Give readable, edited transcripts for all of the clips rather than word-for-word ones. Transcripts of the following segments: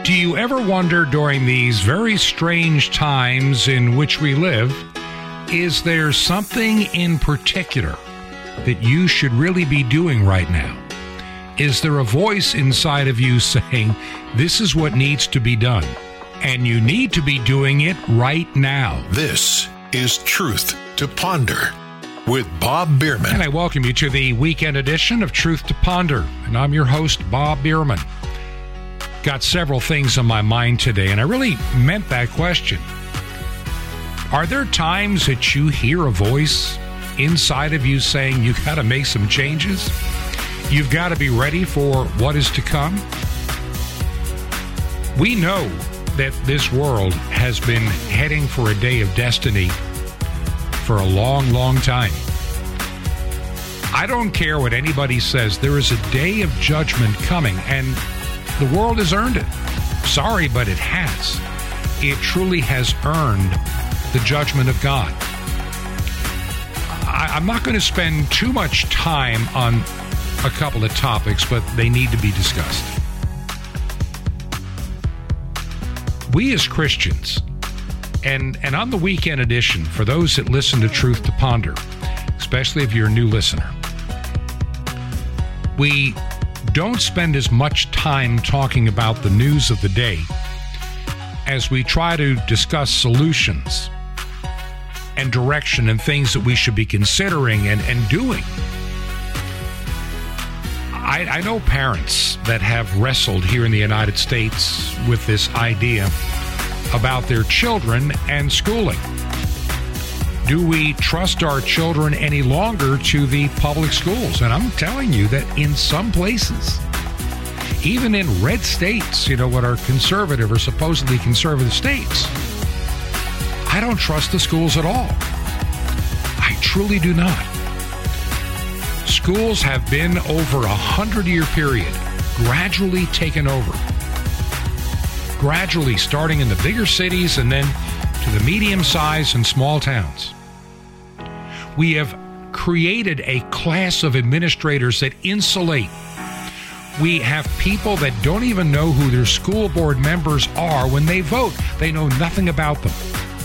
Do you ever wonder during these very strange times in which we live, is there something in particular that you should really be doing right now? Is there a voice inside of you saying, this is what needs to be done, and you need to be doing it right now? This is Truth to Ponder with Bob Bierman. And I welcome you to the weekend edition of Truth to Ponder, and I'm your host, Bob Bierman. Got several things on my mind today, and I really meant that question. Are there times that you hear a voice inside of you saying you got to make some changes? You've got to be ready for what is to come? We know that this world has been heading for a day of destiny for a long, long time. I don't care what anybody says. There is a day of judgment coming, and the world has earned it. Sorry, but it has. It truly has earned the judgment of God. I'm not going to spend too much time on a couple of topics, but they need to be discussed. We as Christians, and on the weekend edition, for those that listen to Truth to Ponder, especially if you're a new listener, we don't spend as much time talking about the news of the day as we try to discuss solutions and direction and things that we should be considering and doing. I know parents that have wrestled here in the United States with this idea about their children and schooling. Do we trust our children any longer to the public schools? And I'm telling you that in some places, even in red states, what are conservative or supposedly conservative states, I don't trust the schools at all. I truly do not. Schools have been over 100-year period, gradually taken over. Gradually starting in the bigger cities and then to the medium-sized and small towns. We have created a class of administrators that insulate. We have people that don't even know who their school board members are when they vote. They know nothing about them.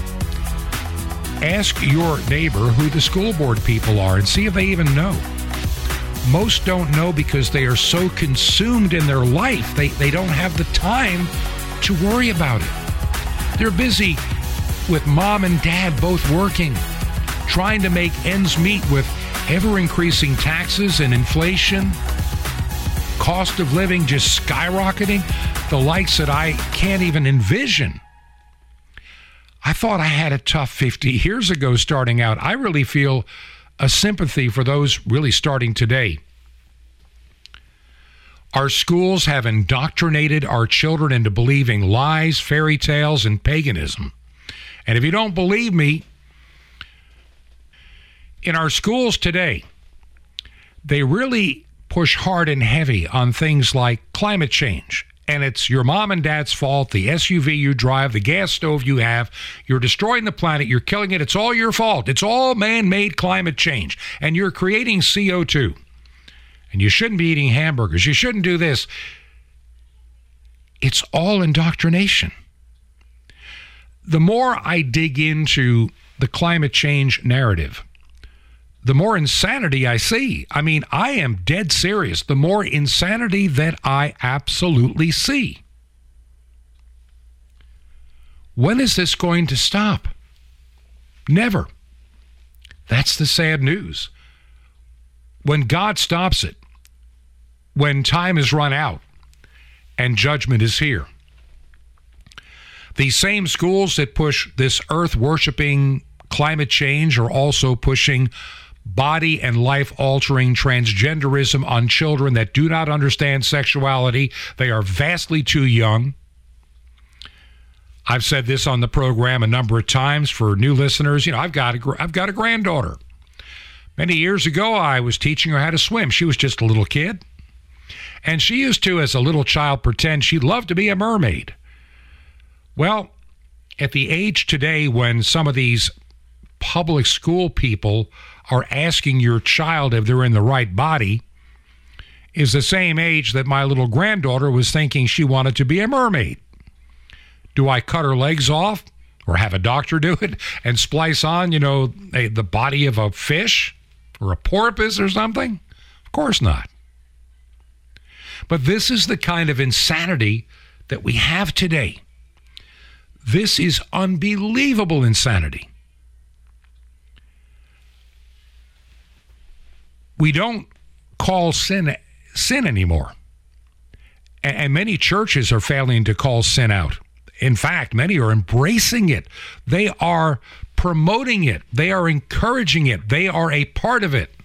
Ask your neighbor who the school board people are and see if they even know. Most don't know because they are so consumed in their life, they don't have the time to worry about it. They're busy with mom and dad both working, trying to make ends meet with ever-increasing taxes and inflation, cost of living just skyrocketing, the likes that I can't even envision. I thought I had it tough 50 years ago starting out. I really feel a sympathy for those really starting today. Our schools have indoctrinated our children into believing lies, fairy tales, and paganism. And if you don't believe me, in our schools today, they really push hard and heavy on things like climate change. And it's your mom and dad's fault, the SUV you drive, the gas stove you have. You're destroying the planet. You're killing it. It's all your fault. It's all man-made climate change. And you're creating CO2. And you shouldn't be eating hamburgers. You shouldn't do this. It's all indoctrination. The more I dig into the climate change narrative, the more insanity I see. I mean, I am dead serious. The more insanity that I absolutely see. When is this going to stop? Never. That's the sad news. When God stops it, when time is run out and judgment is here, these same schools that push this earth-worshiping climate change are also pushing body and life-altering transgenderism on children that do not understand sexuality. They are vastly too young. I've said this on the program a number of times for new listeners. I've got a granddaughter. Many years ago, I was teaching her how to swim. She was just a little kid. And she used to, as a little child, pretend she loved to be a mermaid. Well, at the age today when some of these public school people are asking your child if they're in the right body, is the same age that my little granddaughter was thinking she wanted to be a mermaid. Do I cut her legs off or have a doctor do it and splice on, the body of a fish or a porpoise or something? Of course not. But this is the kind of insanity that we have today. This is unbelievable insanity. We don't call sin anymore. And many churches are failing to call sin out. In fact, many are embracing it. They are promoting it. They are encouraging it. They are a part of it.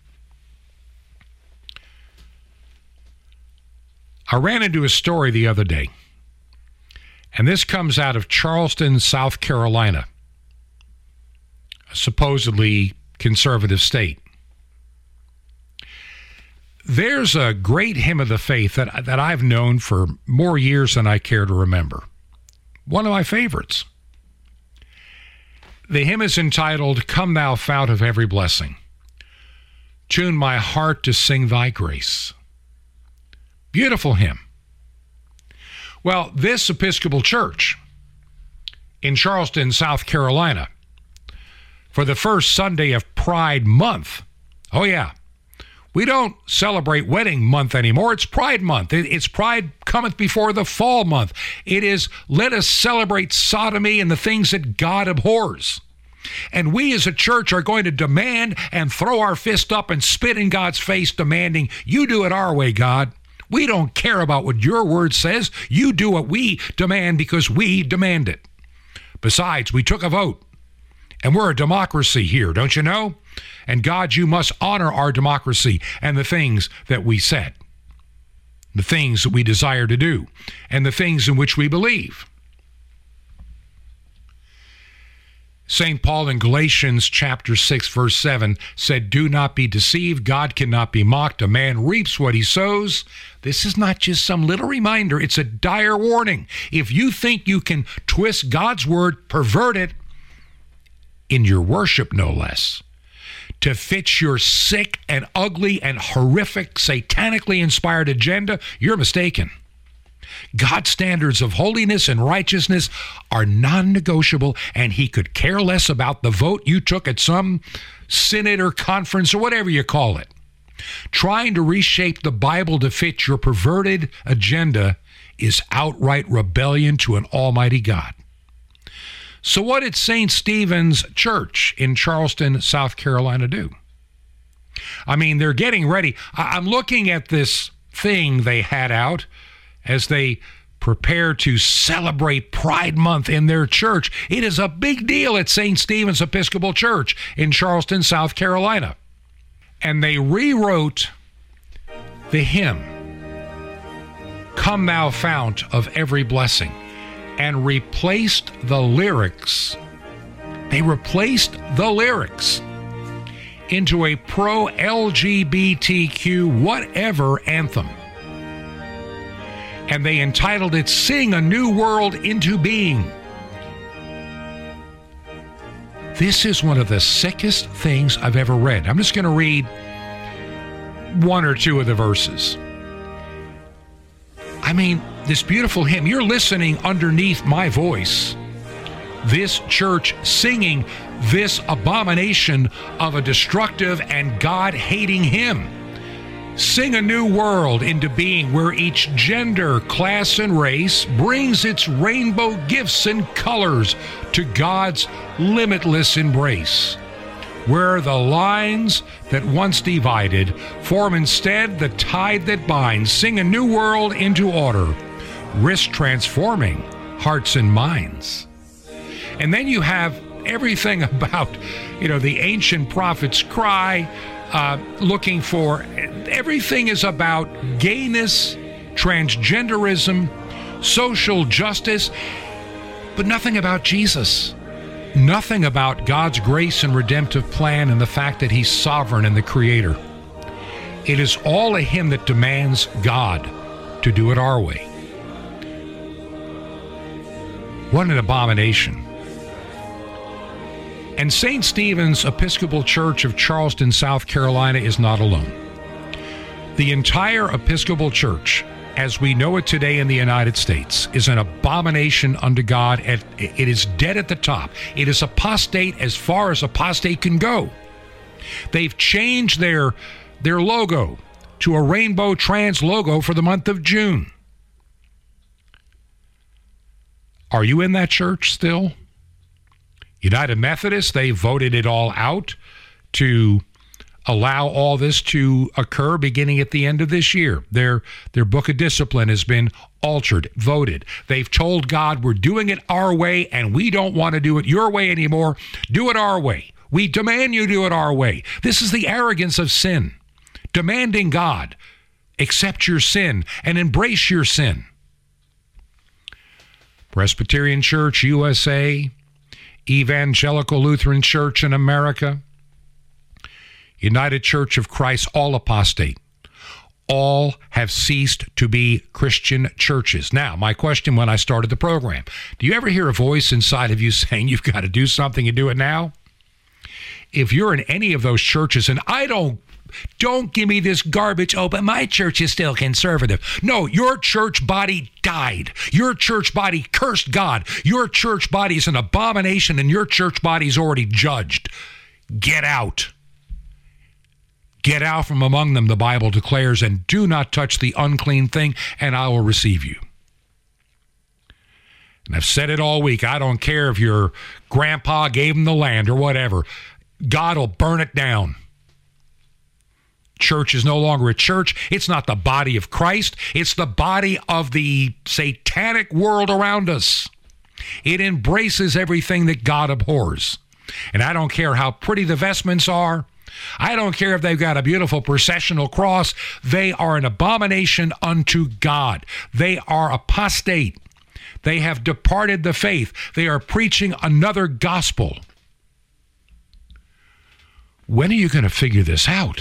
I ran into a story the other day, and this comes out of Charleston, South Carolina, a supposedly conservative state. There's a great hymn of the faith that I've known for more years than I care to remember. One of my favorites. The hymn is entitled, "Come Thou Fount of Every Blessing. Tune my heart to sing thy grace." Beautiful hymn. Well, this Episcopal church in Charleston, South Carolina, for the first Sunday of Pride Month, oh yeah, we don't celebrate wedding month anymore. It's Pride Month. It's Pride cometh before the fall month. It is, let us celebrate sodomy and the things that God abhors. And we as a church are going to demand and throw our fist up and spit in God's face, demanding, you do it our way, God. We don't care about what your word says. You do what we demand because we demand it. Besides, we took a vote. And we're a democracy here, don't you know? And God, you must honor our democracy and the things that we said, the things that we desire to do, and the things in which we believe. St. Paul in Galatians chapter 6, verse 7 said, "Do not be deceived. God cannot be mocked. A man reaps what he sows." This is not just some little reminder. It's a dire warning. If you think you can twist God's word, pervert it, in your worship no less, to fit your sick and ugly and horrific, satanically inspired agenda, you're mistaken. God's standards of holiness and righteousness are non-negotiable, and he could care less about the vote you took at some synod or conference or whatever you call it. Trying to reshape the Bible to fit your perverted agenda is outright rebellion to an almighty God. So what did St. Stephen's Church in Charleston, South Carolina do? I mean, they're getting ready. I'm looking at this thing they had out as they prepare to celebrate Pride Month in their church. It is a big deal at St. Stephen's Episcopal Church in Charleston, South Carolina. And they rewrote the hymn, "Come Thou Fount of Every Blessing," and replaced the lyrics. They replaced the lyrics into a pro-LGBTQ whatever anthem. And they entitled it, "Sing a New World into Being." This is one of the sickest things I've ever read. I'm just going to read one or two of the verses. I mean, this beautiful hymn, you're listening underneath my voice. This church singing this abomination of a destructive and God-hating hymn. Sing a new world into being where each gender, class, and race brings its rainbow gifts and colors to God's limitless embrace. Where the lines that once divided form instead the tide that binds. Sing a new world into order, risk transforming hearts and minds. And then you have everything about, the ancient prophet's cry, looking for, everything is about gayness, transgenderism, social justice, but nothing about Jesus. Nothing about God's grace and redemptive plan and the fact that he's sovereign and the creator. It is all a hymn that demands God to do it our way. What an abomination. And St. Stephen's Episcopal Church of Charleston, South Carolina is not alone. The entire Episcopal Church as we know it today in the United States, is an abomination unto God. It is dead at the top. It is apostate as far as apostate can go. They've changed their logo to a rainbow trans logo for the month of June. Are you in that church still? United Methodist, they voted it all out to allow all this to occur beginning at the end of this year. Their book of discipline has been altered, voted. They've told God, we're doing it our way and we don't want to do it your way anymore. Do it our way. We demand you do it our way. This is the arrogance of sin. Demanding God accept your sin and embrace your sin. Presbyterian Church USA, Evangelical Lutheran Church in America, United Church of Christ, all apostate. All have ceased to be Christian churches. Now, my question when I started the program, do you ever hear a voice inside of you saying you've got to do something and do it now? If you're in any of those churches, and don't give me this garbage, but my church is still conservative. No, your church body died. Your church body cursed God. Your church body is an abomination, and your church body is already judged. Get out. Get out from among them, the Bible declares, and do not touch the unclean thing, and I will receive you. And I've said it all week. I don't care if your grandpa gave him the land or whatever. God will burn it down. Church is no longer a church. It's not the body of Christ. It's the body of the satanic world around us. It embraces everything that God abhors. And I don't care how pretty the vestments are. I don't care if they've got a beautiful processional cross. They are an abomination unto God. They are apostate. They have departed the faith. They are preaching another gospel. When are you going to figure this out?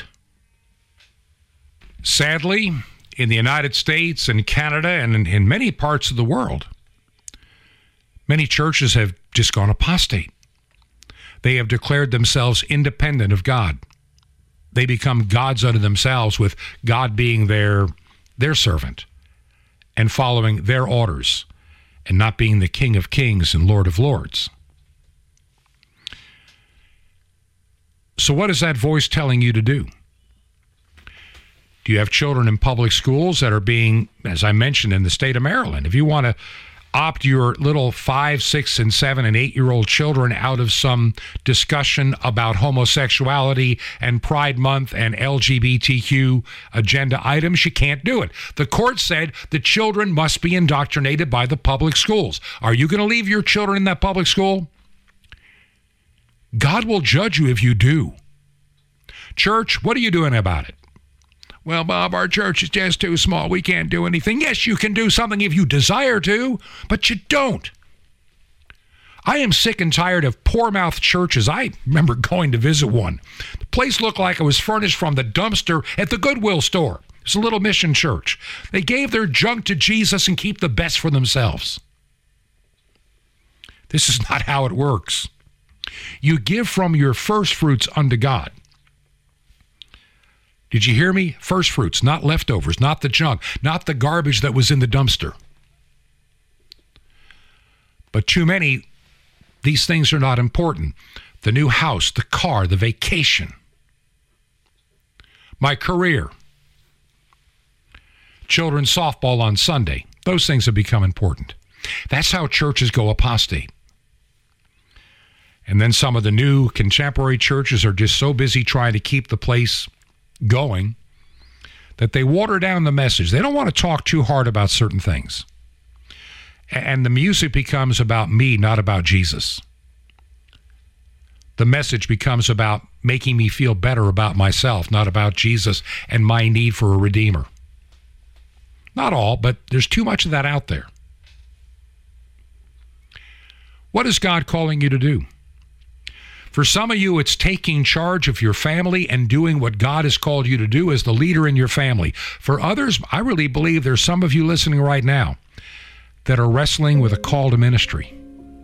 Sadly, in the United States and Canada and in many parts of the world, many churches have just gone apostate. They have declared themselves independent of God. They become gods unto themselves, with God being their servant and following their orders and not being the King of Kings and Lord of Lords. So what is that voice telling you to do? Do you have children in public schools that are being, as I mentioned, in the state of Maryland? If you want to opt your little 5, 6, and 7, and 8-year-old children out of some discussion about homosexuality and Pride Month and LGBTQ agenda items, you can't do it. The court said the children must be indoctrinated by the public schools. Are you going to leave your children in that public school? God will judge you if you do. Church, what are you doing about it? Well, Bob, our church is just too small. We can't do anything. Yes, you can do something if you desire to, but you don't. I am sick and tired of poor-mouthed churches. I remember going to visit one. The place looked like it was furnished from the dumpster at the Goodwill store. It's a little mission church. They gave their junk to Jesus and keep the best for themselves. This is not how it works. You give from your first fruits unto God. Did you hear me? First fruits, not leftovers, not the junk, not the garbage that was in the dumpster. But too many, these things are not important. The new house, the car, the vacation, my career, children's softball on Sunday, those things have become important. That's how churches go apostate. And then some of the new contemporary churches are just so busy trying to keep the place going that they water down the message. They don't want to talk too hard about certain things. And the music becomes about me, not about Jesus. The message becomes about making me feel better about myself, not about Jesus and my need for a redeemer. Not all, but there's too much of that out there. What is God calling you to do? For some of you, it's taking charge of your family and doing what God has called you to do as the leader in your family. For others, I really believe there's some of you listening right now that are wrestling with a call to ministry.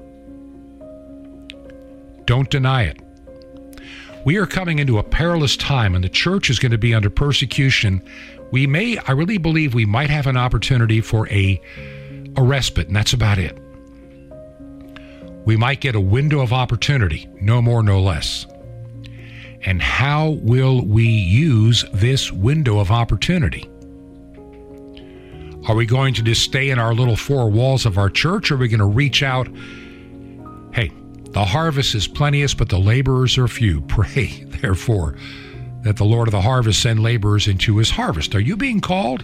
Don't deny it. We are coming into a perilous time, and the church is going to be under persecution I really believe we might have an opportunity for a respite, and that's about it. We might get a window of opportunity, no more, no less. And how will we use this window of opportunity? Are we going to just stay in our little four walls of our church, or are we going to reach out? Hey, the harvest is plenteous, but the laborers are few. Pray, therefore, that the Lord of the harvest send laborers into his harvest. Are you being called?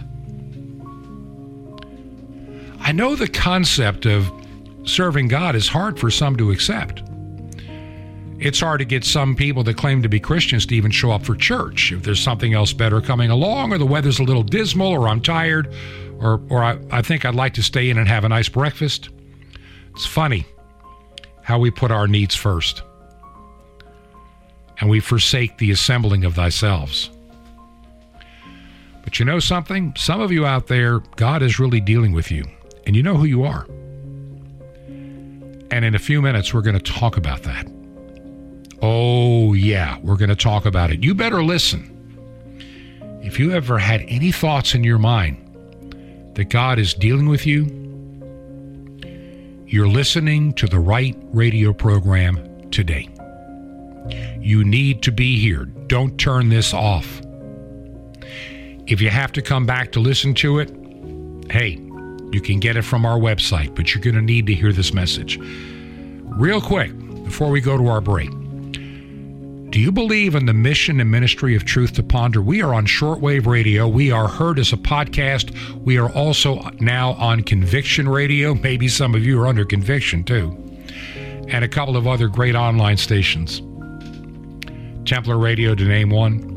I know the concept of serving God is hard for some to accept. It's hard to get some people that claim to be Christians to even show up for church if there's something else better coming along, or the weather's a little dismal, or I'm tired, or I think I'd like to stay in and have a nice breakfast. It's funny how we put our needs first, and we forsake the assembling of thyself. But you know something? Some of you out there, God is really dealing with you, and you know who you are. And in a few minutes, we're going to talk about that. Oh, yeah, we're going to talk about it. You better listen. If you ever had any thoughts in your mind that God is dealing with you, you're listening to the right radio program today. You need to be here. Don't turn this off. If you have to come back to listen to it, hey, you can get it from our website, but you're going to need to hear this message. Real quick, before we go to our break, do you believe in the mission and ministry of Truth to Ponder? We are on shortwave radio. We are heard as a podcast. We are also now on Conviction Radio. Maybe some of you are under conviction too. And a couple of other great online stations. Templar Radio, to name one.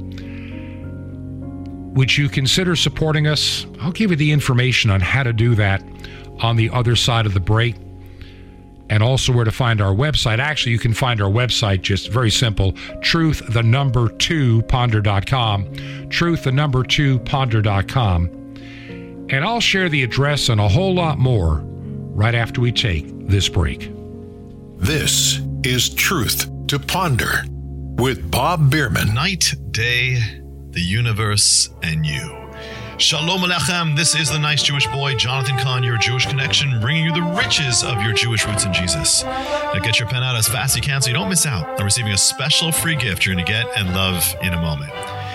Would you consider supporting us? I'll give you the information on how to do that on the other side of the break. And also where to find our website. Actually, you can find our website just very simple, truth2ponder.com, truth2ponder.com. And I'll share the address and a whole lot more right after we take this break. This is Truth to Ponder with Bob Bierman. Night, day, the universe, and you. Shalom Aleichem. This is the nice Jewish boy, Jonathan Kahn, your Jewish connection, bringing you the riches of your Jewish roots in Jesus. Now get your pen out as fast as you can so you don't miss out on receiving a special free gift you're going to get and love in a moment.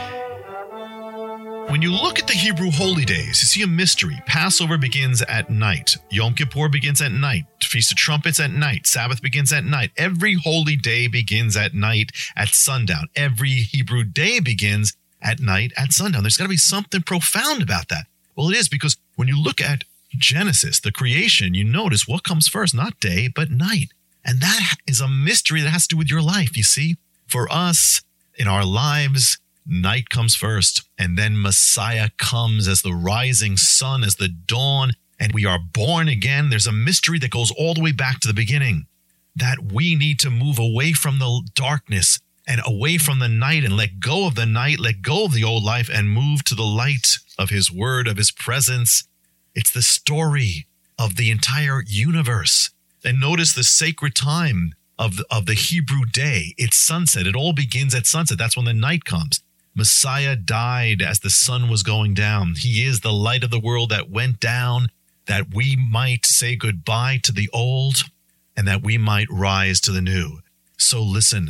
When you look at the Hebrew holy days, you see a mystery. Passover begins at night. Yom Kippur begins at night. Feast of Trumpets at night. Sabbath begins at night. Every holy day begins at night at sundown. Every Hebrew day begins at night at sundown. There's got to be something profound about that. Well, it is, because when you look at Genesis, the creation, you notice what comes first, not day, but night. And that is a mystery that has to do with your life. You see, for us in our lives, night comes first, and then Messiah comes as the rising sun, as the dawn, and we are born again. There's a mystery that goes all the way back to the beginning, that we need to move away from the darkness and away from the night, and let go of the night, let go of the old life, and move to the light of his word, of his presence. It's the story of the entire universe. And notice the sacred time of the Hebrew day. It's sunset. It all begins at sunset. That's when the night comes. Messiah died as the sun was going down. He is the light of the world that went down, that we might say goodbye to the old and that we might rise to the new. So listen.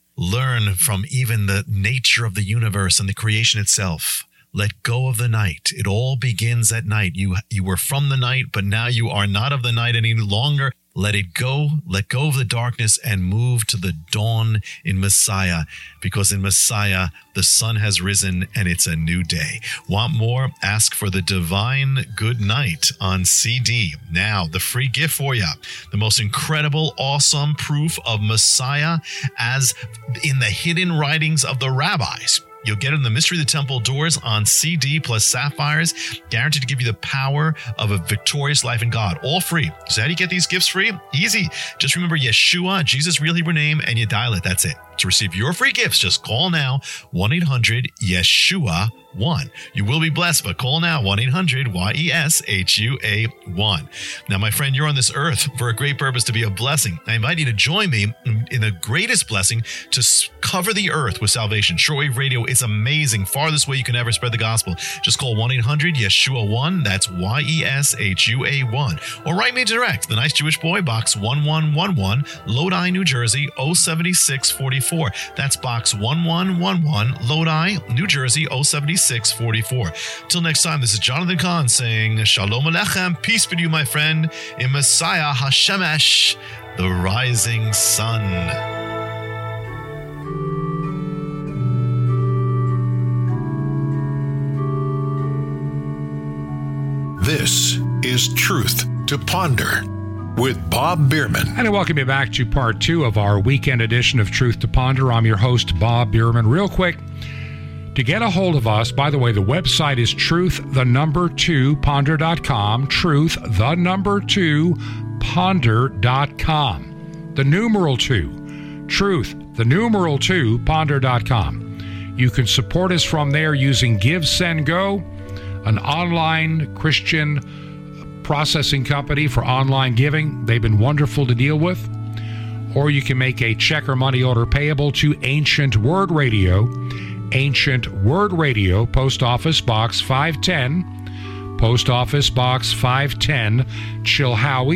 Learn from even the nature of the universe and the creation itself. Let go of the night. It all begins at night. You were from the night, but now you are not of the night any longer. Let it go. Let go of the darkness and move to the dawn in Messiah, because in Messiah, the sun has risen and it's a new day. Want more? Ask for the Divine Good Night on CD. Now, the free gift for you. The most incredible, awesome proof of Messiah as in the hidden writings of the rabbis. You'll get it in the Mystery of the Temple Doors on CD plus sapphires, guaranteed to give you the power of a victorious life in God. All free. So how do you get these gifts free? Easy. Just remember Yeshua, Jesus' real Hebrew name, and you dial it. That's it. To receive your free gifts, just call now, 1-800-YESHUA, You will be blessed, but call now, 1-800-YESHUA1. Now, my friend, you're on this earth for a great purpose, to be a blessing. I invite you to join me in the greatest blessing to cover the earth with salvation. Shortwave radio is amazing. Farthest way you can ever spread the gospel. Just call 1-800-YESHUA1. That's YESHUA1. Or write me direct, The Nice Jewish Boy, Box 1111, Lodi, New Jersey, 07644. That's Box 1111, Lodi, New Jersey, 07644. Till next time, this is Jonathan Kahn saying, Shalom Aleichem, peace be to you, my friend, in Messiah HaShemesh, the rising sun. This is Truth to Ponder with Bob Bierman. And I welcome you back to part 2 of our weekend edition of Truth to Ponder. I'm your host, Bob Bierman. Real quick, to get a hold of us, by the way, the website is truth2ponder.com, truth2ponder.com. The numeral 2, truth2ponder.com. You can support us from there using GiveSendGo, an online Christian processing company for online giving. They've been wonderful to deal with. Or you can make a check or money order payable to Ancient Word Radio, Post Office Box 510, Post Office Box 510, Chilhowie,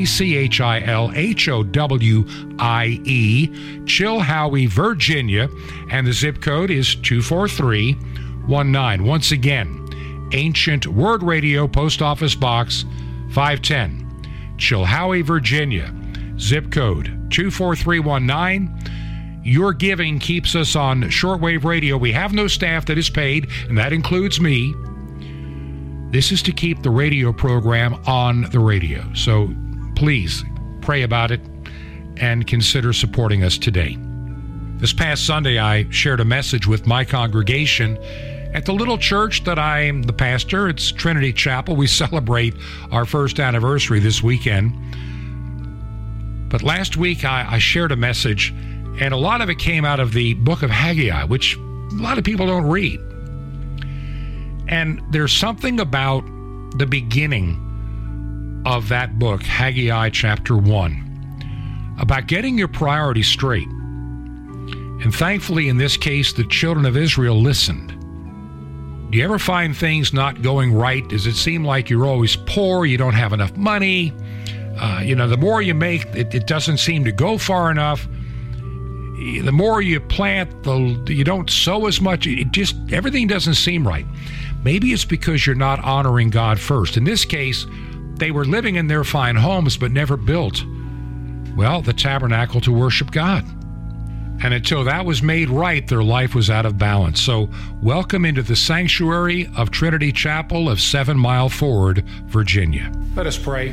Chilhowie, Chilhowie, Virginia, and the zip code is 24319. Once again, Ancient Word Radio, Post Office Box 510, Chilhowie, Virginia, zip code 24319. Your giving keeps us on shortwave radio. We have no staff that is paid, and that includes me. This is to keep the radio program on the radio. So please pray about it and consider supporting us today. This past Sunday, I shared a message with my congregation at the little church that I'm the pastor. It's Trinity Chapel. We celebrate our first anniversary this weekend. But last week, I shared a message, and a lot of it came out of the book of Haggai, which a lot of people don't read. And there's something about the beginning of that book, Haggai chapter 1, about getting your priorities straight. And thankfully, in this case, the children of Israel listened. Do you ever find things not going right? Does it seem like you're always poor, you don't have enough money? The more you make, it doesn't seem to go far enough. The more you plant, you don't sow as much. Everything doesn't seem right. Maybe it's because you're not honoring God first. In this case, they were living in their fine homes but never built, the tabernacle to worship God. And until that was made right, their life was out of balance. So welcome into the sanctuary of Trinity Chapel of 7 Mile Ford, Virginia. Let us pray.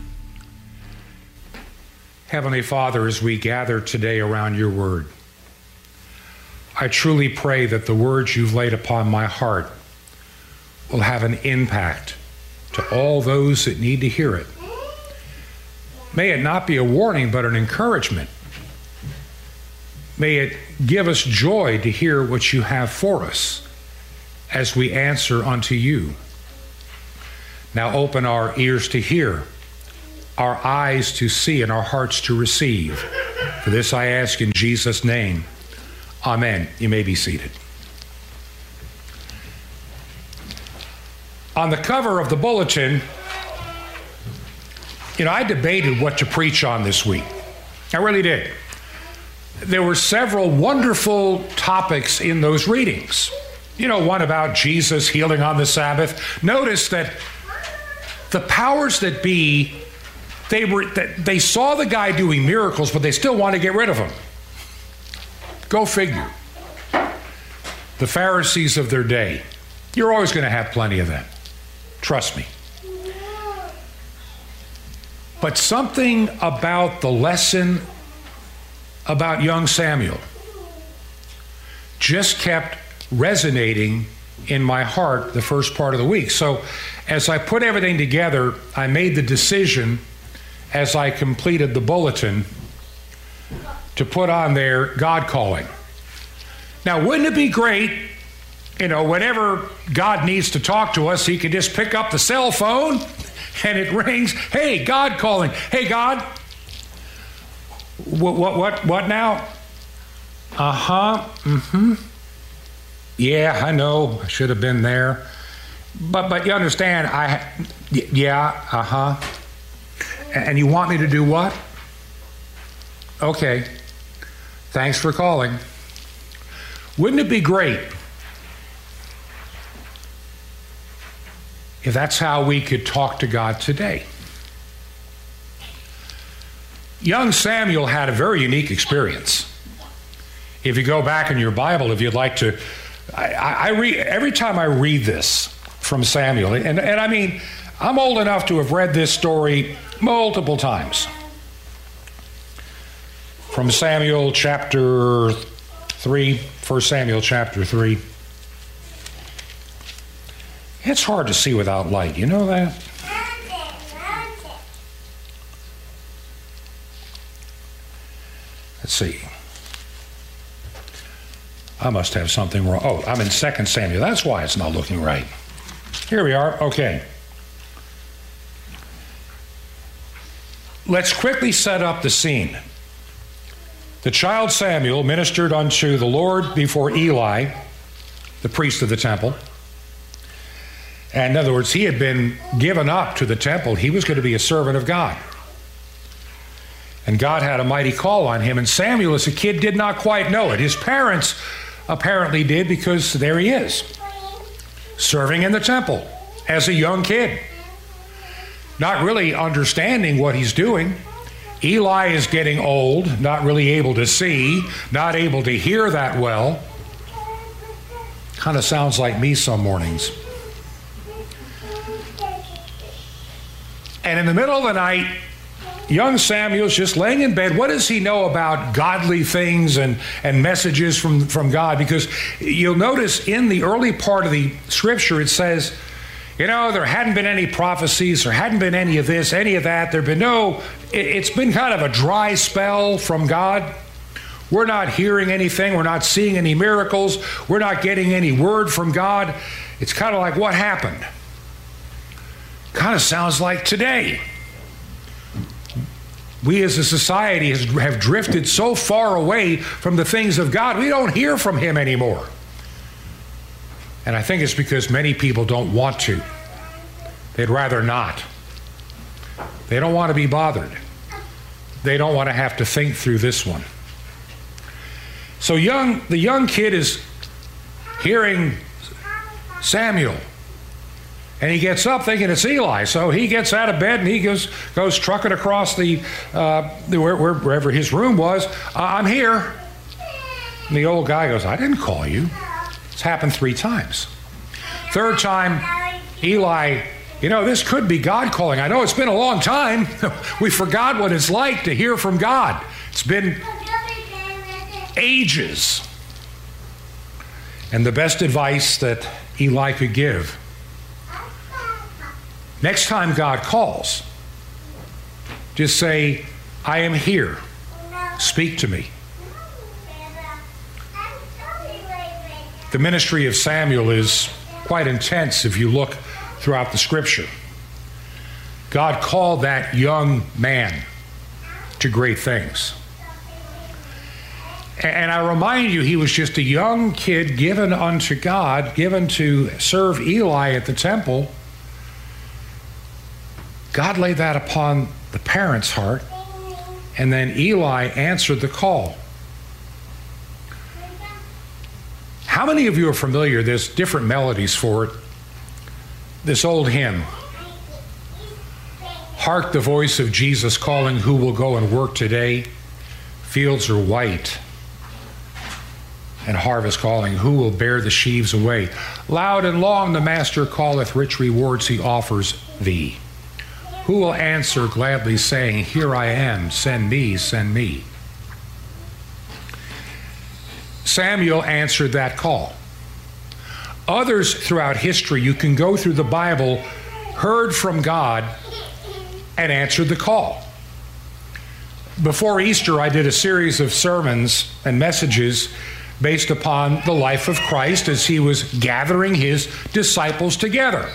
Heavenly Father, as we gather today around your word, I truly pray that the words you've laid upon my heart will have an impact to all those that need to hear it. May it not be a warning, but an encouragement. May it give us joy to hear what you have for us as we answer unto you. Now open our ears to hear, our eyes to see, and our hearts to receive. For this I ask in Jesus' name. Amen. You may be seated. On the cover of the bulletin, I debated what to preach on this week. I really did. There were several wonderful topics in those readings. One about Jesus healing on the Sabbath. Notice that the powers that be, they saw the guy doing miracles, but they still want to get rid of him. Go figure. The Pharisees of their day. You're always going to have plenty of that. Trust me. But something about the lesson about young Samuel just kept resonating in my heart the first part of the week. So as I put everything together, I made the decision as I completed the bulletin to put on there God calling. Now, wouldn't it be great whenever God needs to talk to us, he can just pick up the cell phone and it rings. Hey, God calling. Hey, God. What now? Yeah, I know. I should have been there. But you understand, And you want me to do what? Okay. Thanks for calling. Wouldn't it be great if that's how we could talk to God today? Young Samuel had a very unique experience. If you go back in your Bible, if you'd like to, I read every time I read this from Samuel, and I mean, I'm old enough to have read this story multiple times. From Samuel chapter 3, 1 Samuel chapter 3. It's hard to see without light, you know that? Let's see. I must have something wrong. Oh, I'm in 2 Samuel. That's why it's not looking right. Here we are. Okay. Let's quickly set up the scene. The child Samuel ministered unto the Lord before Eli, the priest of the temple. And in other words, he had been given up to the temple. He was going to be a servant of God. And God had a mighty call on him. And Samuel, as a kid, did not quite know it. His parents apparently did, because there he is, serving in the temple as a young kid, not really understanding what he's doing. Eli is getting old, not really able to see, not able to hear that well. Kind of sounds like me some mornings. And in the middle of the night, young Samuel's just laying in bed. What does he know about godly things and messages from God? Because you'll notice in the early part of the scripture, it says, there hadn't been any prophecies, there hadn't been any of this, any of that. It's been kind of a dry spell from God. We're not hearing anything. We're not seeing any miracles. We're not getting any word from God. It's kind of like, what happened? Kind of sounds like today. We as a society have drifted so far away from the things of God, we don't hear from him anymore. And I think it's because many people don't want to. They'd rather not. They don't want to be bothered. They don't want to have to think through this one. So the young kid is hearing Samuel. And he gets up thinking it's Eli. So he gets out of bed and he goes trucking across wherever his room was. I'm here. And the old guy goes, I didn't call you. It's happened 3 times. Third time, Eli, this could be God calling. I know it's been a long time. We forgot what it's like to hear from God. It's been ages. And the best advice that Eli could give: next time God calls, just say, I am here. Speak to me. The ministry of Samuel is quite intense if you look throughout the scripture. God called that young man to great things. And I remind you, he was just a young kid given unto God, given to serve Eli at the temple. God laid that upon the parents' heart, and then Eli answered the call. How many of you are familiar? There's different melodies for it. This old hymn, hark the voice of Jesus calling, who will go and work today? Fields are white and harvest calling, who will bear the sheaves away? Loud and long the Master calleth, rich rewards he offers thee. Who will answer gladly saying, here I am, send me, send me. Samuel answered that call. Others throughout history, you can go through the Bible, heard from God and answered the call. Before Easter, I did a series of sermons and messages based upon the life of Christ as he was gathering his disciples together.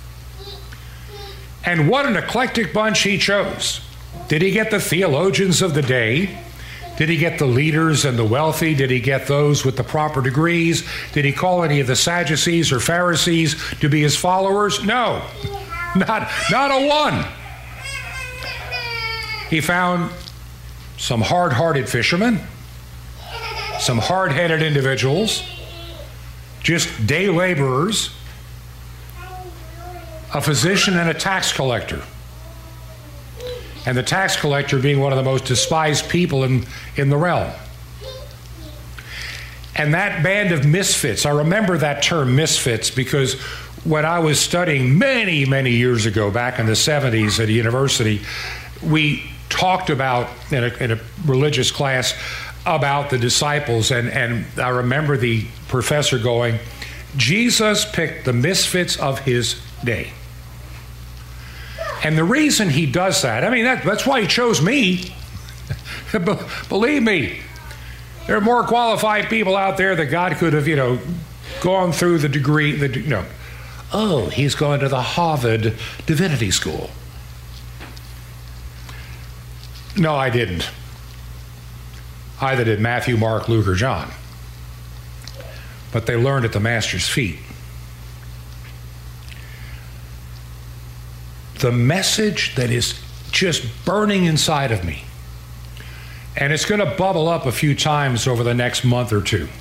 And what an eclectic bunch he chose. Did he get the theologians of the day? Did he get the leaders and the wealthy? Did he get those with the proper degrees? Did he call any of the Sadducees or Pharisees to be his followers? No, not a one. He found some hard-hearted fishermen, some hard-headed individuals, just day laborers, a physician and a tax collector. And the tax collector being one of the most despised people in the realm. And that band of misfits, I remember that term misfits because when I was studying many, many years ago, back in the 70s at a university, we talked about, in a religious class, about the disciples. And I remember the professor going, Jesus picked the misfits of his day. And the reason he does that, I mean, that's why he chose me. Believe me, there are more qualified people out there that God could have, gone through the degree, Oh, he's going to the Harvard Divinity School. No, I didn't. Either did Matthew, Mark, Luke, or John. But they learned at the Master's feet. The message that is just burning inside of me, and it's going to bubble up a few times over the next month or two.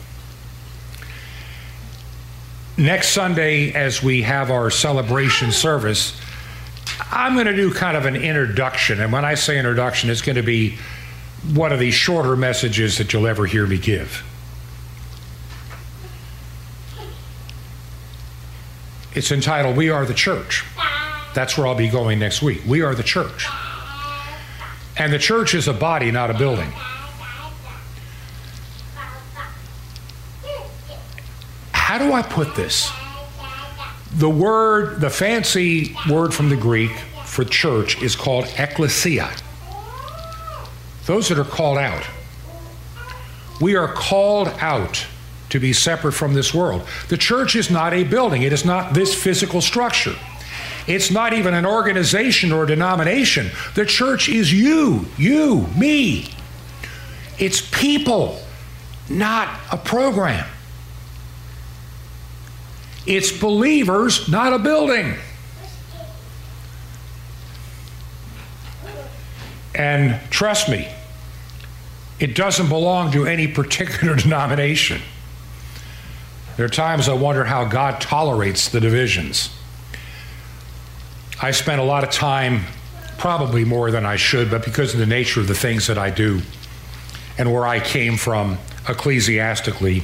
Next Sunday, as we have our celebration service, I'm going to do kind of an introduction. And when I say introduction, it's going to be one of these shorter messages that you'll ever hear me give. It's entitled, We Are the Church. That's where I'll be going next week. We are the church. And the church is a body, not a building. How do I put this? The fancy word from the Greek for church is called ekklesia. Those that are called out. We are called out to be separate from this world. The church is not a building. It is not this physical structure. It's not even an organization or denomination. The church is you, me. It's people, not a program. It's believers, not a building. And trust me, it doesn't belong to any particular denomination. There are times I wonder how God tolerates the divisions. I spent a lot of time, probably more than I should, but because of the nature of the things that I do and where I came from ecclesiastically,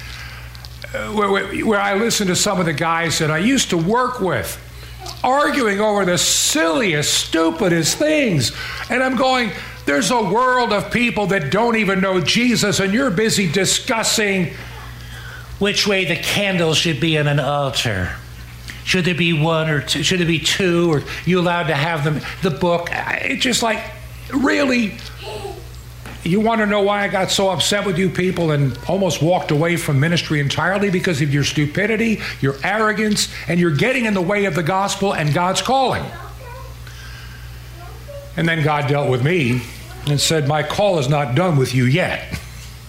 where I listened to some of the guys that I used to work with arguing over the silliest, stupidest things. And I'm going, there's a world of people that don't even know Jesus, and you're busy discussing which way the candle should be on an altar. Should there be one or two? Should there be two? Or are you allowed to have them? The book. It's just like, really? You want to know why I got so upset with you people and almost walked away from ministry entirely? Because of your stupidity, your arrogance, and you're getting in the way of the gospel and God's calling. And then God dealt with me and said, my call is not done with you yet.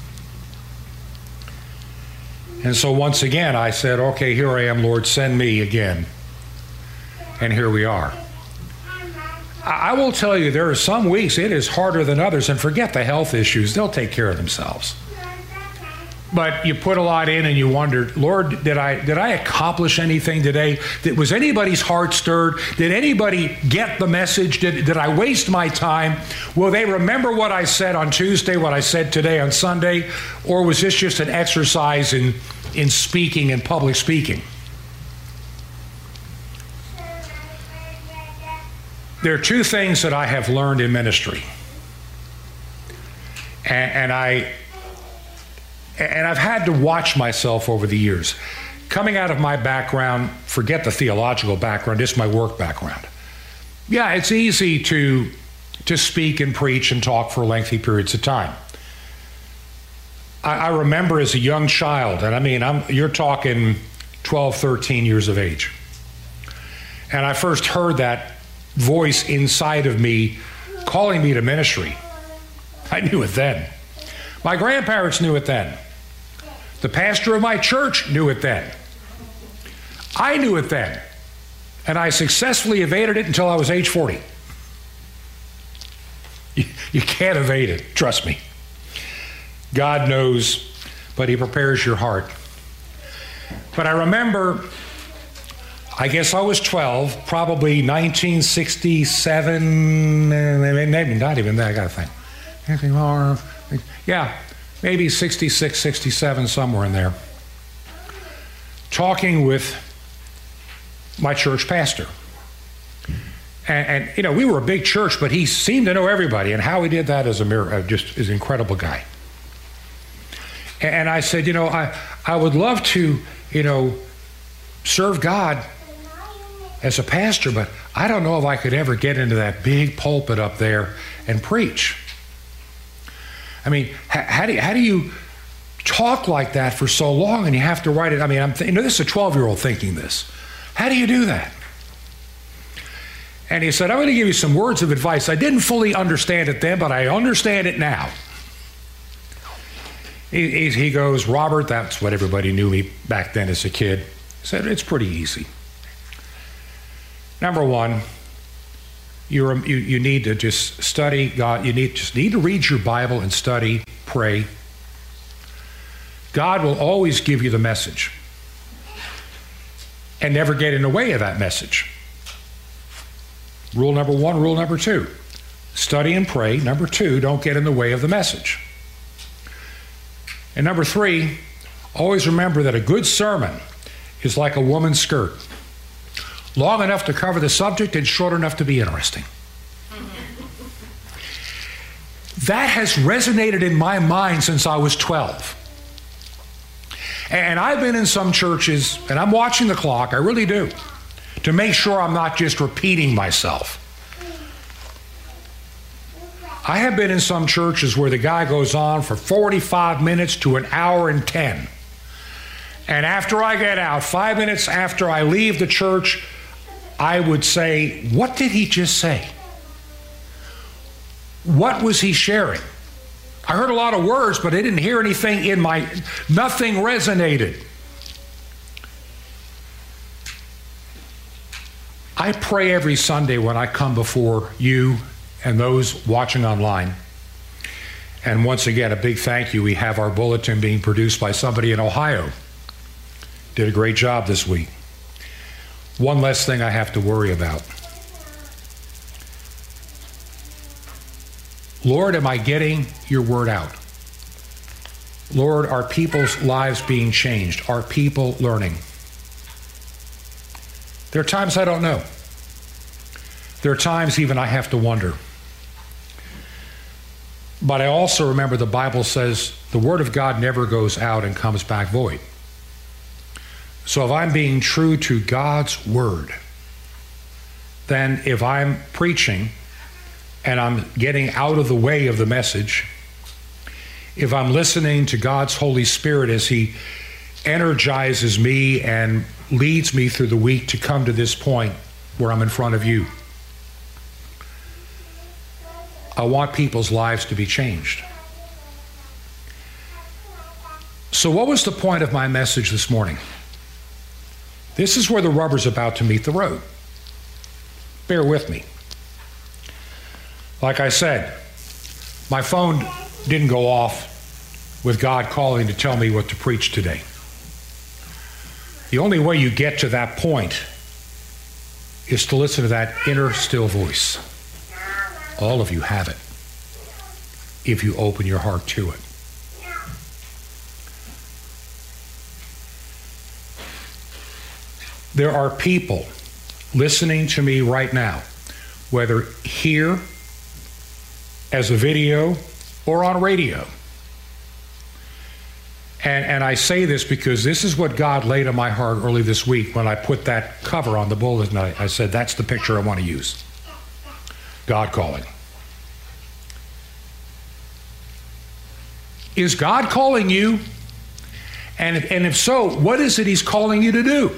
And so once again, I said, okay, here I am, Lord, send me again. And here we are. I will tell you, there are some weeks it is harder than others, and forget the health issues. They'll take care of themselves. But you put a lot in and you wonder, Lord, did I accomplish anything today? Was anybody's heart stirred? Did anybody get the message? Did I waste my time? Will they remember what I said on Tuesday, what I said today on Sunday? Or was this just an exercise in speaking and public speaking? There are two things that I have learned in ministry. And I've had to watch myself over the years. Coming out of my background, forget the theological background, just my work background. Yeah, it's easy to speak and preach and talk for lengthy periods of time. I remember as a young child, and I mean, you're talking 12, 13 years of age. And I first heard that voice inside of me calling me to ministry. I knew it then. My grandparents knew it then. The pastor of my church knew it then. I knew it then. And I successfully evaded it until I was age 40. You can't evade it, trust me. God knows, but He prepares your heart. But I remember, I guess I was 12, probably 1967, maybe not even that, I got to think. Anything more? Yeah, maybe 66, 67, somewhere in there. Talking with my church pastor. And you know, we were a big church, but he seemed to know everybody, and how he did that is a miracle, just is an incredible guy. And I said, you know, I would love to, you know, serve God as a pastor, but I don't know if I could ever get into that big pulpit up there and preach. I mean, how do you talk like that for so long and you have to write it? I mean, you know, this is a 12-year-old thinking this. How do you do that? And he said, I'm going to give you some words of advice. I didn't fully understand it then, but I understand it now. He goes, Robert, that's what everybody knew me back then as a kid. He said, it's pretty easy. Number one, you need to just study God. You need to read your Bible and study, pray. God will always give you the message and never get in the way of that message. Rule number one. Rule number two, study and pray. Number two, don't get in the way of the message. And number three, always remember that a good sermon is like a woman's skirt. Long enough to cover the subject and short enough to be interesting. That has resonated in my mind since I was 12. And I've been in some churches, and I'm watching the clock, I really do, to make sure I'm not just repeating myself. I have been in some churches where the guy goes on for 45 minutes to an hour and 10. And after I get out, 5 minutes after I leave the church, I would say, what did he just say? What was he sharing? I heard a lot of words, but I didn't hear anything nothing resonated. I pray every Sunday when I come before you and those watching online. And once again, a big thank you. We have our bulletin being produced by somebody in Ohio. Did a great job this week. One less thing I have to worry about. Lord, am I getting your word out? Lord, are people's lives being changed? Are people learning? There are times I don't know. There are times even I have to wonder. But I also remember the Bible says the word of God never goes out and comes back void. So if I'm being true to God's word, then if I'm preaching and I'm getting out of the way of the message, if I'm listening to God's Holy Spirit as He energizes me and leads me through the week to come to this point where I'm in front of you, I want people's lives to be changed. So what was the point of my message this morning? This is where the rubber's about to meet the road. Bear with me. Like I said, my phone didn't go off with God calling to tell me what to preach today. The only way you get to that point is to listen to that inner still voice. All of you have it, if you open your heart to it. There are people listening to me right now, whether here as a video or on radio. And I say this because this is what God laid on my heart early this week when I put that cover on the bulletin. I said, that's the picture I want to use. God calling. Is God calling you? And if so, what is it He's calling you to do?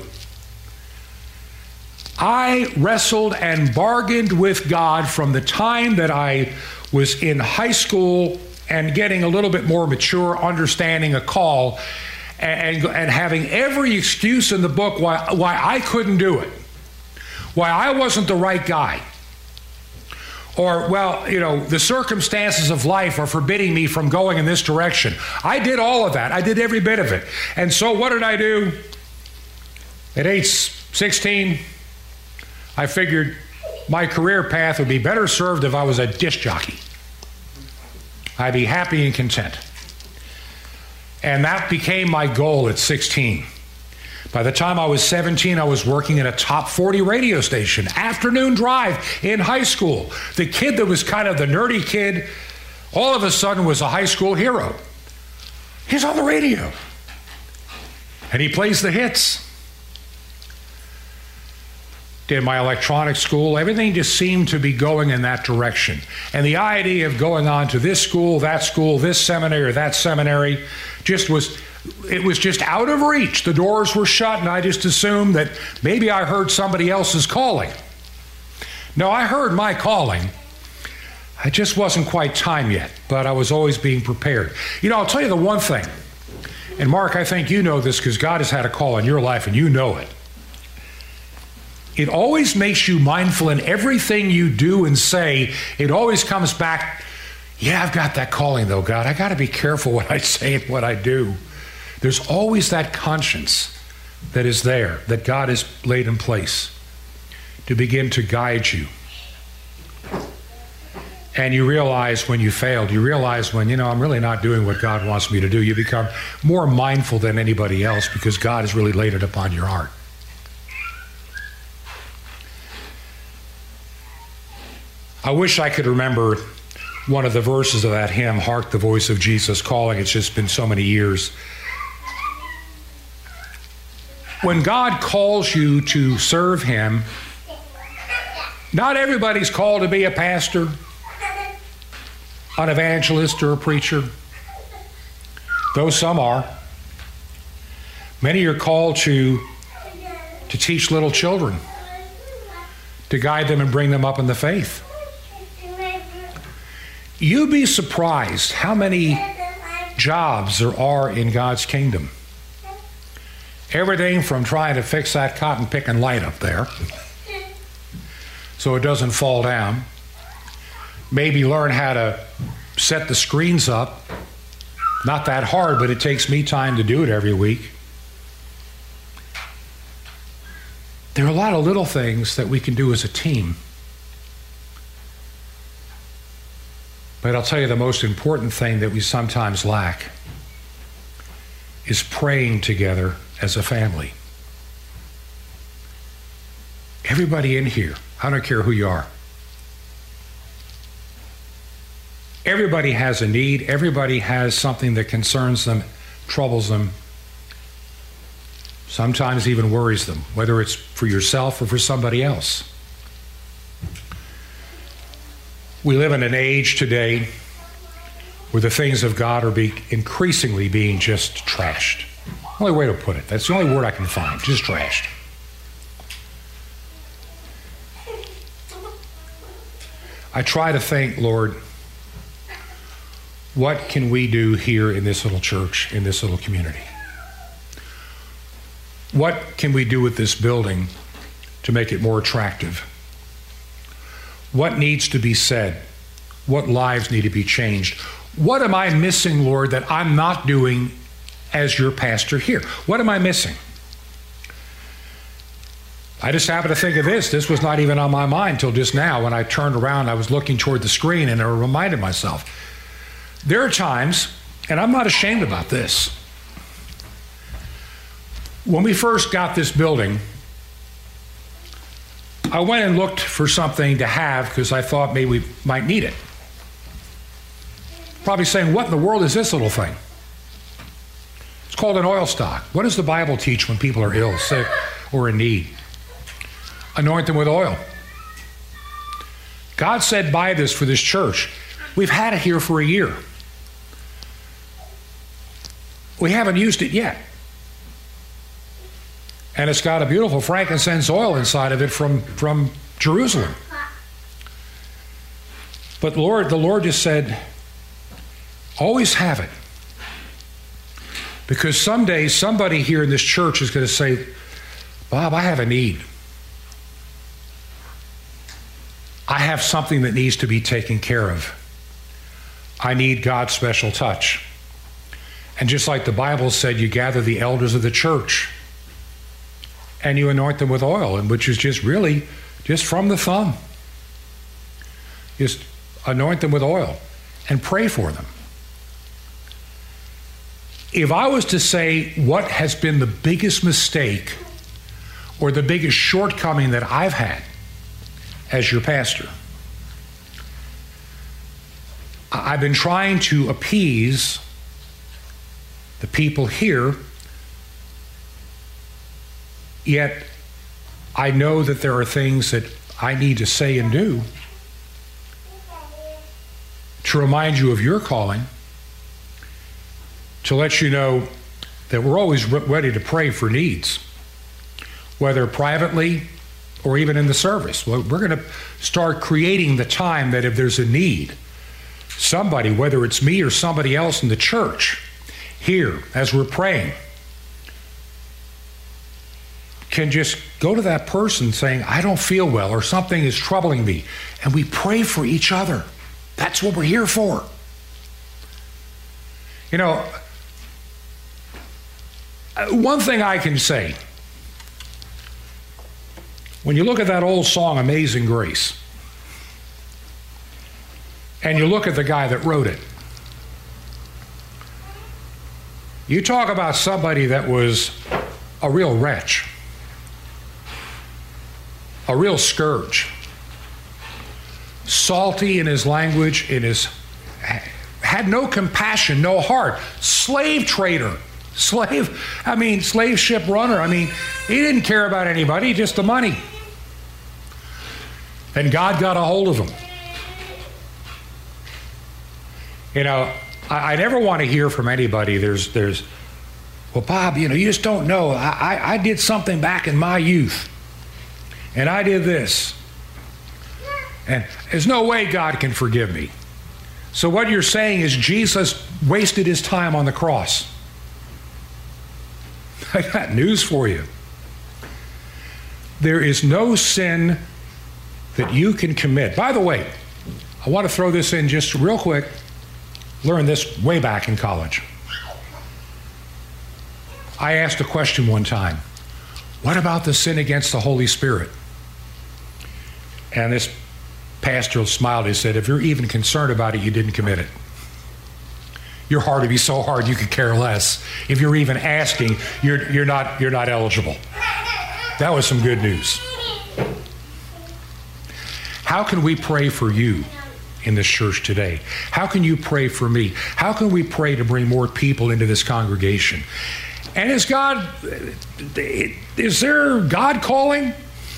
I wrestled and bargained with God from the time that I was in high school and getting a little bit more mature, understanding a call, and having every excuse in the book why I couldn't do it, why I wasn't the right guy. Or, well, the circumstances of life are forbidding me from going in this direction. I did all of that. I did every bit of it. And so what did I do? At age 16, I figured my career path would be better served if I was a disc jockey. I'd be happy and content. And that became my goal at 16. By the time I was 17, I was working at a top 40 radio station, afternoon drive in high school. The kid that was kind of the nerdy kid, all of a sudden was a high school hero. He's on the radio. And he plays the hits. Did my electronics school. Everything just seemed to be going in that direction. And the idea of going on to this school, this seminary, or that seminary, it was just out of reach. The doors were shut, and I just assumed that maybe I heard somebody else's calling. No, I heard my calling. I just wasn't quite time yet, but I was always being prepared. I'll tell you the one thing, and Mark, I think you know this because God has had a call in your life, and you know it. It always makes you mindful in everything you do and say. It always comes back, yeah, I've got that calling though, God. I got to be careful what I say and what I do. There's always that conscience that is there, that God has laid in place to begin to guide you. And you realize when you failed, you realize when, I'm really not doing what God wants me to do. You become more mindful than anybody else because God has really laid it upon your heart. I wish I could remember one of the verses of that hymn, Hark the Voice of Jesus Calling. It's just been so many years. When God calls you to serve Him, not everybody's called to be a pastor, an evangelist, or a preacher, though some are. Many are called to teach little children, to guide them and bring them up in the faith. You'd be surprised how many jobs there are in God's kingdom. Everything from trying to fix that cotton picking light up there so it doesn't fall down. Maybe learn how to set the screens up. Not that hard, but it takes me time to do it every week. There are a lot of little things that we can do as a team. But I'll tell you the most important thing that we sometimes lack is praying together as a family. Everybody in here, I don't care who you are. Everybody has a need. Everybody has something that concerns them, troubles them, sometimes even worries them, whether it's for yourself or for somebody else. We live in an age today where the things of God are increasingly being just trashed. Only way to put it. That's the only word I can find, just trashed. I try to think, Lord, what can we do here in this little church, in this little community? What can we do with this building to make it more attractive? What needs to be said? What lives need to be changed? What am I missing, Lord, that I'm not doing as your pastor here? What am I missing? I just happened to think of this. This was not even on my mind till just now. When I turned around, I was looking toward the screen and I reminded myself. There are times, and I'm not ashamed about this. When we first got this building, I went and looked for something to have because I thought maybe we might need it. Probably saying, what in the world is this little thing? It's called an oil stock. What does the Bible teach when people are ill, sick, or in need? Anoint them with oil. God said, buy this for this church. We've had it here for a year. We haven't used it yet. And it's got a beautiful frankincense oil inside of it from Jerusalem. But the Lord just said, always have it. Because someday somebody here in this church is going to say, Bob, I have a need. I have something that needs to be taken care of. I need God's special touch. And just like the Bible said, you gather the elders of the church and you anoint them with oil, and which is just really just from the thumb. Just anoint them with oil and pray for them. If I was to say what has been the biggest mistake or the biggest shortcoming that I've had as your pastor, I've been trying to appease the people here, yet I know that there are things that I need to say and do to remind you of your calling, to let you know that we're always ready to pray for needs, whether privately or even in the service. Well, we're going to start creating the time that if there's a need, somebody, whether it's me or somebody else in the church, here, as we're praying, can just go to that person saying, I don't feel well, or something is troubling me, and we pray for each other. That's what we're here for. You know, one thing I can say, when you look at that old song, Amazing Grace, and you look at the guy that wrote it, you talk about somebody that was a real wretch, a real scourge, salty in his language, had no compassion, no heart, slave trader, slave ship runner. He didn't care about anybody, just the money. And God got a hold of him. You know, I never want to hear from anybody, there's, well, Bob, you just don't know. I did something back in my youth, and I did this. And there's no way God can forgive me. So what you're saying is Jesus wasted his time on the cross. I got news for you. There is no sin that you can commit. By the way, I want to throw this in just real quick. Learned this way back in college. I asked a question one time. What about the sin against the Holy Spirit? And this pastor smiled. He said, if you're even concerned about it, you didn't commit it. Your heart would be so hard you could care less. If you're even asking, you're not eligible. That was some good news. How can we pray for you in this church today? How can you pray for me? How can we pray to bring more people into this congregation? And is there God calling?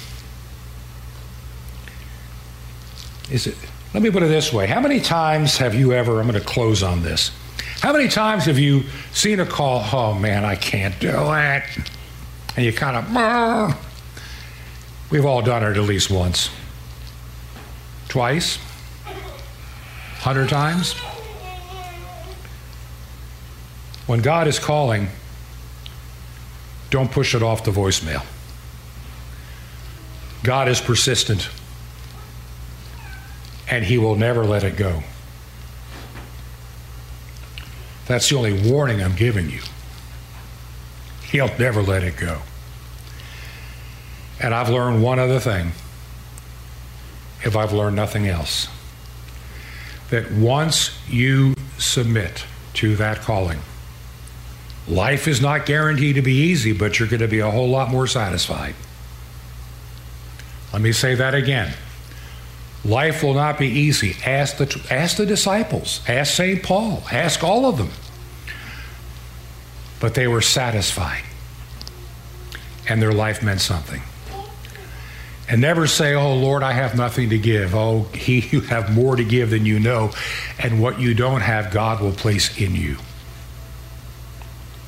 Let me put it this way. How many times have you ever, I'm going to close on this. How many times have you seen a call, oh man, I can't do it. And you kind of, we've all done it at least once. Twice. 100 times. When God is calling, don't push it off the voicemail. God is persistent, and he will never let it go. That's the only warning I'm giving you. He'll never let it go. And I've learned one other thing, if I've learned nothing else, that once you submit to that calling, life is not guaranteed to be easy, but you're going to be a whole lot more satisfied. Let me say that again. Life will not be easy. Ask the disciples. Ask St. Paul. Ask all of them. But they were satisfied. And their life meant something. And never say, oh, Lord, I have nothing to give. Oh, you have more to give than you know. And what you don't have, God will place in you.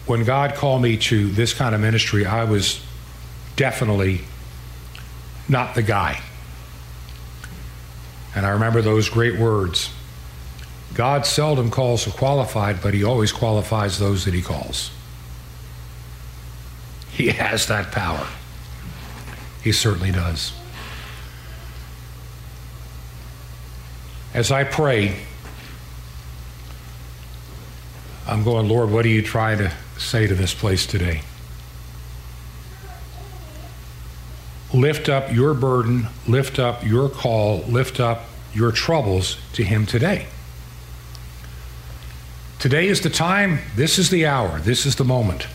when God called me to this kind of ministry, I was definitely not the guy. And I remember those great words. God seldom calls the qualified, but he always qualifies those that he calls. He has that power. He certainly does. As I pray, I'm going, Lord, what are you trying to say to this place today? Lift up your burden, lift up your call, lift up your troubles to him today. Today is the time, this is the hour, this is the moment.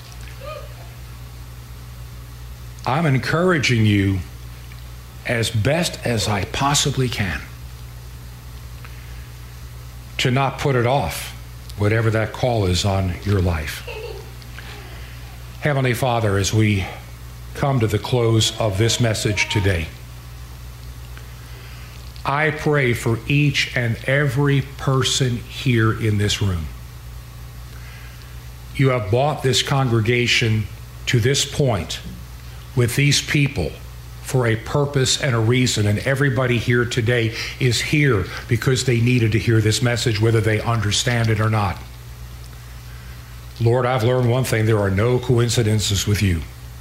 I'm encouraging you as best as I possibly can to not put it off, whatever that call is on your life. Heavenly Father, as we come to the close of this message today, I pray for each and every person here in this room. You have brought this congregation to this point with these people for a purpose and a reason, and everybody here today is here because they needed to hear this message, whether they understand it or not. Lord, I've learned one thing: there are no coincidences with you.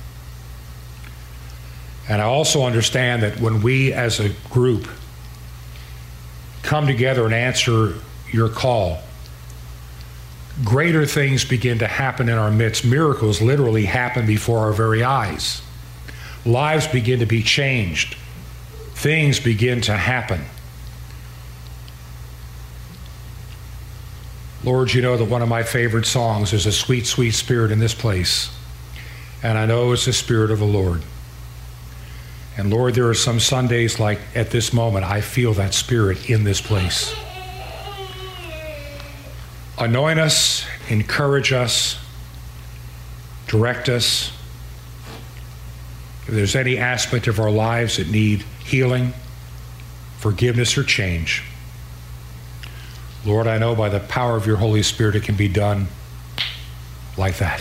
And I also understand that when we as a group come together and answer your call, greater things begin to happen in our midst. Miracles literally happen before our very eyes. Lives begin to be changed. Things begin to happen. Lord, you know that one of my favorite songs is "A Sweet, Sweet Spirit in This Place." And I know it's the Spirit of the Lord. And Lord, there are some Sundays like at this moment, I feel that Spirit in this place. Anoint us, encourage us, direct us. If there's any aspect of our lives that need healing, forgiveness, or change, Lord, I know by the power of your Holy Spirit it can be done like that.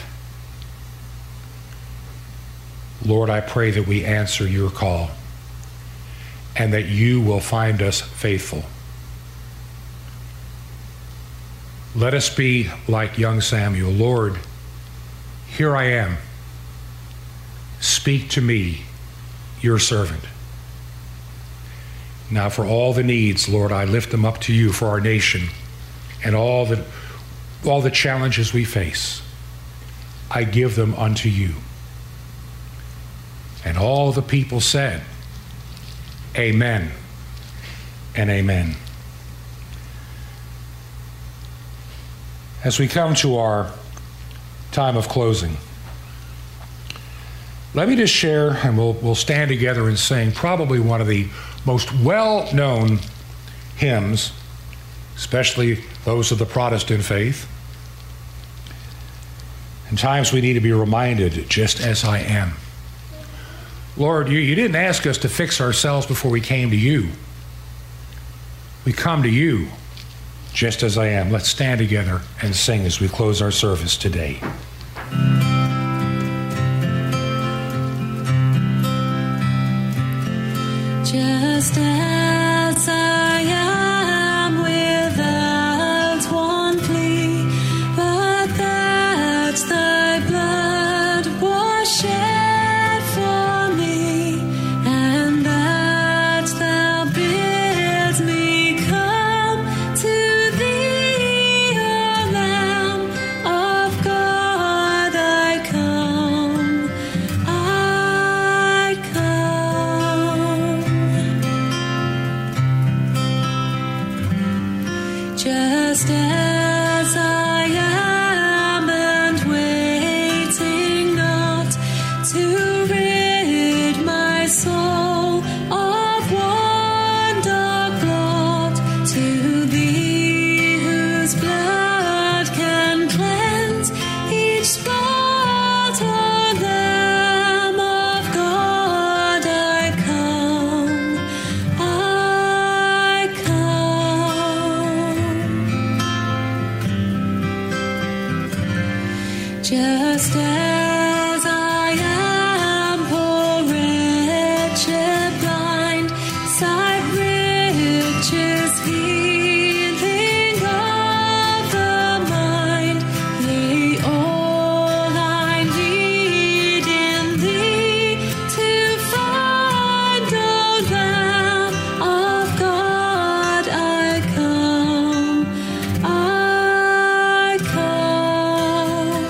Lord, I pray that we answer your call and that you will find us faithful. Let us be like young Samuel. Lord, here I am. Speak to me, your servant. Now for all the needs, Lord, I lift them up to you for our nation and all the challenges we face. I give them unto you. And all the people said, amen and amen. As we come to our time of closing, let me just share, and we'll stand together and sing probably one of the most well-known hymns, especially those of the Protestant faith. In times we need to be reminded, just as I am. Lord, you didn't ask us to fix ourselves before we came to you. We come to you just as I am. Let's stand together and sing as we close our service today. Just as I am, without one plea, but that thy blood was shed for me, and that thou bidst me come to thee, O Lamb of God, I come, I come. Just as I am, and waiting not to rid my soul of one dark blot, to thee whose blood can cleanse each spot, O Lamb of God, I come, I come. Just as I am poor, wretched, blind, sight, riches, healing of the mind, yea, all I need in thee to find, O Lamb of God, I come, I come.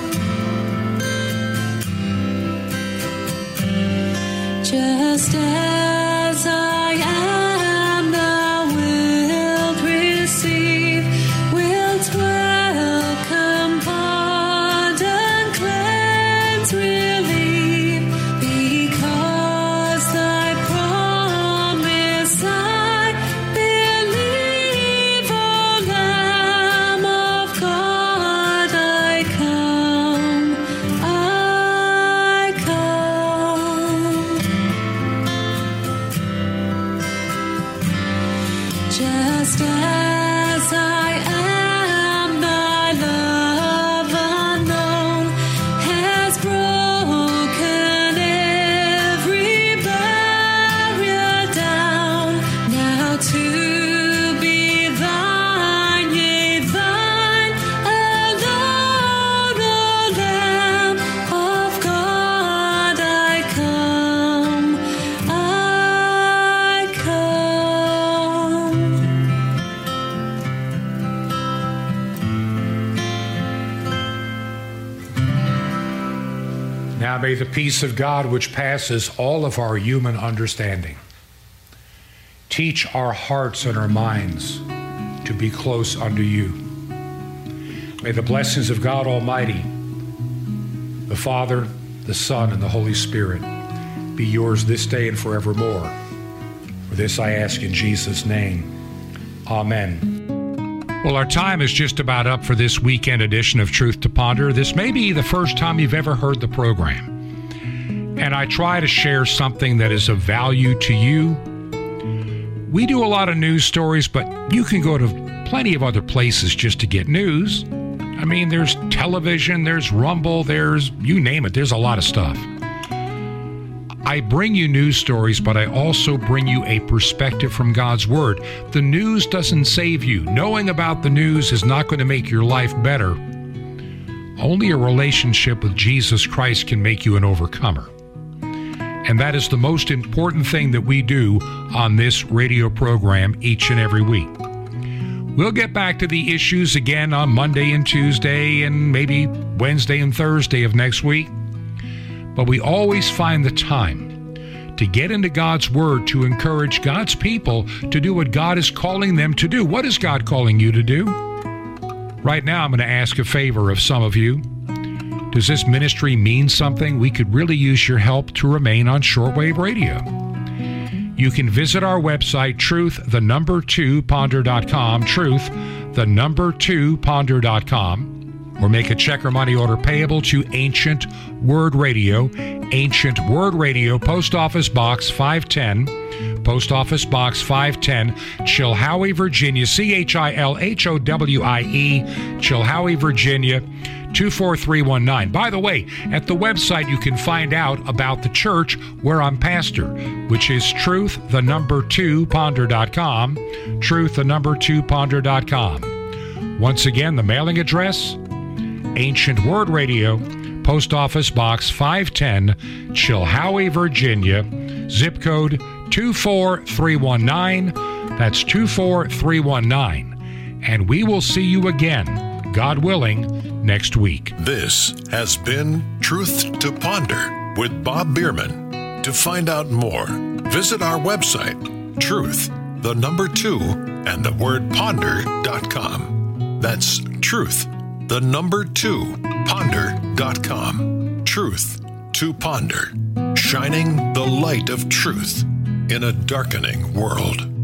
Just as I am, thou wilt receive, wilt welcome, pardon, cleanse, relieve, because thy promise I believe, O Lamb of God, I come, I come. Just as I am, thy love unknown has broken every barrier down. Now to be thine, yea, thine alone, O Lamb of God, I come, I come. Now may the peace of God, which passes all of our human understanding, teach our hearts and our minds to be close unto you. May the blessings of God Almighty, the Father, the Son, and the Holy Spirit be yours this day and forevermore. For this I ask in Jesus' name. Amen. Well, our time is just about up for this weekend edition of Truth to Ponder. This may be the first time you've ever heard the program. And I try to share something that is of value to you. We do a lot of news stories, but you can go to plenty of other places just to get news. I mean, there's television, there's Rumble, there's, you name it, there's a lot of stuff. I bring you news stories, but I also bring you a perspective from God's Word. The news doesn't save you. Knowing about the news is not going to make your life better. Only a relationship with Jesus Christ can make you an overcomer. And that is the most important thing that we do on this radio program each and every week. We'll get back to the issues again on Monday and Tuesday and maybe Wednesday and Thursday of next week. But we always find the time to get into God's Word to encourage God's people to do what God is calling them to do. What is God calling you to do? Right now, I'm going to ask a favor of some of you. Does this ministry mean something? We could really use your help to remain on shortwave radio. You can visit our website, truth2ponder.com, truth2ponder.com, or make a check or money order payable to Ancient Word Radio, Post Office Box 510, Chilhowie, Virginia, Chilhowie, Chilhowie, Virginia, 24319. By the way, at the website you can find out about the church where I'm pastor, which is truth2ponder.com, truth2ponder.com. Once again, the mailing address, Ancient Word Radio, Post Office Box 510, Chilhowie, Virginia, zip code 24319. That's 24319. And we will see you again, God willing, next week. This has been Truth to Ponder with Bob Bierman. To find out more, visit our website, truth2ponder.com. That's truth2ponder.com. Truth to Ponder, shining the light of truth in a darkening world.